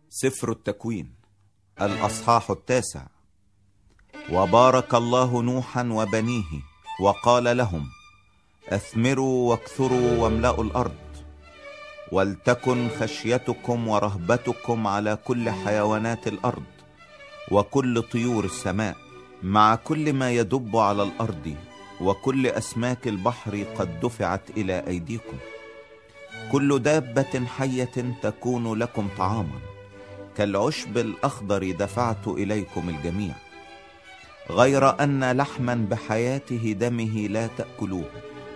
سفر التكوين الأصحاح 9. وبارك الله نوحا وبنيه وقال لهم: أثمروا واكثروا واملأوا الأرض، ولتكن خشيتكم ورهبتكم على كل حيوانات الأرض وكل طيور السماء مع كل ما يدب على الأرض، وكل أسماك البحر قد دفعت إلى أيديكم، كل دابة حية تكون لكم طعاما، كالعشب الأخضر دفعت إليكم الجميع، غير أن لحما بحياته دمه لا تأكلوه،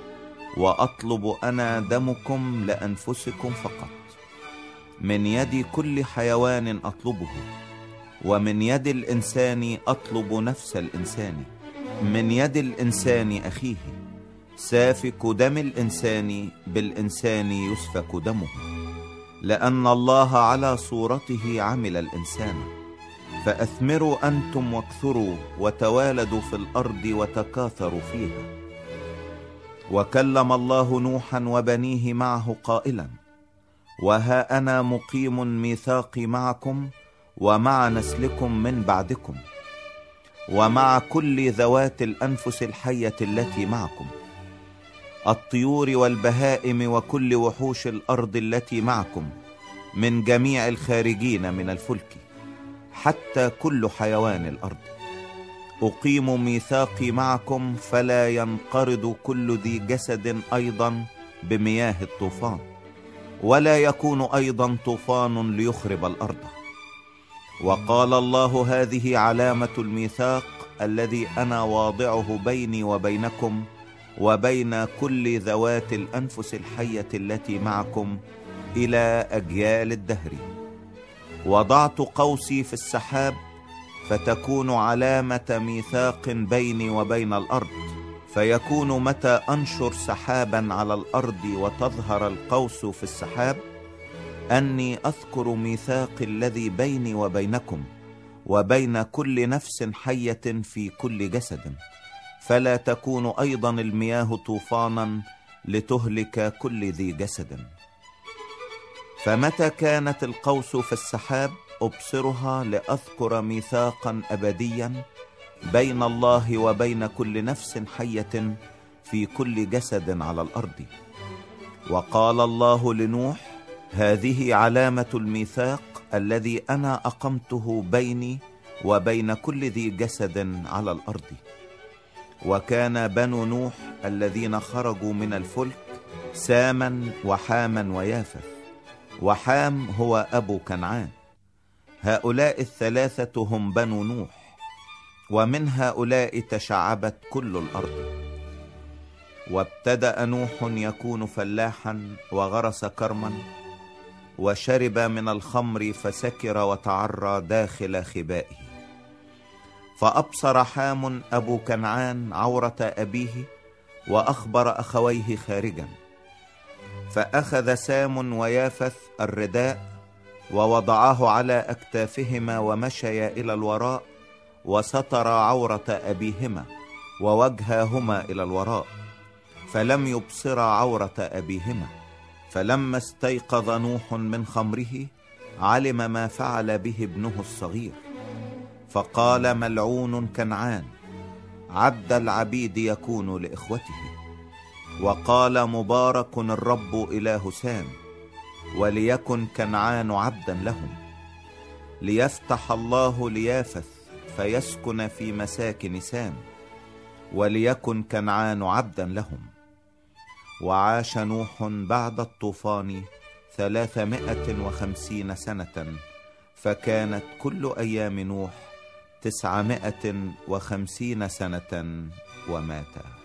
وأطلب أنا دمكم لأنفسكم فقط. من يد كل حيوان أطلبه، ومن يد الإنسان أطلب نفس الإنسان، من يد الإنسان أخيه، سافك دم الإنسان بالإنسان يسفك دمه، لأن الله على صورته عمل الإنسان. فأثمروا أنتم واكثروا وتوالدوا في الأرض وتكاثروا فيها. وكلم الله نوحا وبنيه معه قائلا: وها أنا مقيم ميثاقي معكم ومع نسلكم من بعدكم، ومع كل ذوات الأنفس الحية التي معكم، الطيور والبهائم وكل وحوش الأرض التي معكم، من جميع الخارجين من الفلك، حتى كل حيوان الأرض. أقيم ميثاقي معكم، فلا ينقرض كل ذي جسد أيضا بمياه الطوفان، ولا يكون أيضا طوفان ليخرب الأرض. وقال الله: هذه علامة الميثاق الذي أنا واضعه بيني وبينكم وبين كل ذوات الأنفس الحية التي معكم إلى أجيال الدهر. وضعت قوسي في السحاب، فتكون علامة ميثاق بيني وبين الأرض، فيكون متى أنشر سحابا على الأرض وتظهر القوس في السحاب، أني أذكر ميثاقي الذي بيني وبينكم وبين كل نفس حية في كل جسد، فلا تكون أيضا المياه طوفانا لتهلك كل ذي جسد. فمتى كانت القوس في السحاب أبصرها لأذكر ميثاقا أبديا بين الله وبين كل نفس حية في كل جسد على الأرض. وقال الله لنوح: هذه علامة الميثاق الذي أنا أقمته بيني وبين كل ذي جسد على الأرض. وكان بنو نوح الذين خرجوا من الفلك ساما وحاما ويافث، وحام هو أبو كنعان. هؤلاء الثلاثة هم بنو نوح، ومن هؤلاء تشعبت كل الأرض. وابتدأ نوح يكون فلاحا وغرس كرما، وشرب من الخمر فسكر وتعرى داخل خبائه. فأبصر حام أبو كنعان عورة أبيه، وأخبر أخويه خارجا. فأخذ سام ويافث الرداء ووضعاه على أكتافهما، ومشيا إلى الوراء، وستر عورة أبيهما ووجهاهما إلى الوراء، فلم يبصر عورة أبيهما. فلما استيقظ نوح من خمره علم ما فعل به ابنه الصغير، فقال: ملعون كنعان، عبد العبيد يكون لإخوته. وقال: مبارك الرب إله سام، وليكن كنعان عبدا لهم، ليفتح الله ليافث فيسكن في مساكن سام، وليكن كنعان عبدا لهم. وعاش نوح بعد الطوفان 350 سنة، فكانت كل أيام نوح 950 سنة ومات.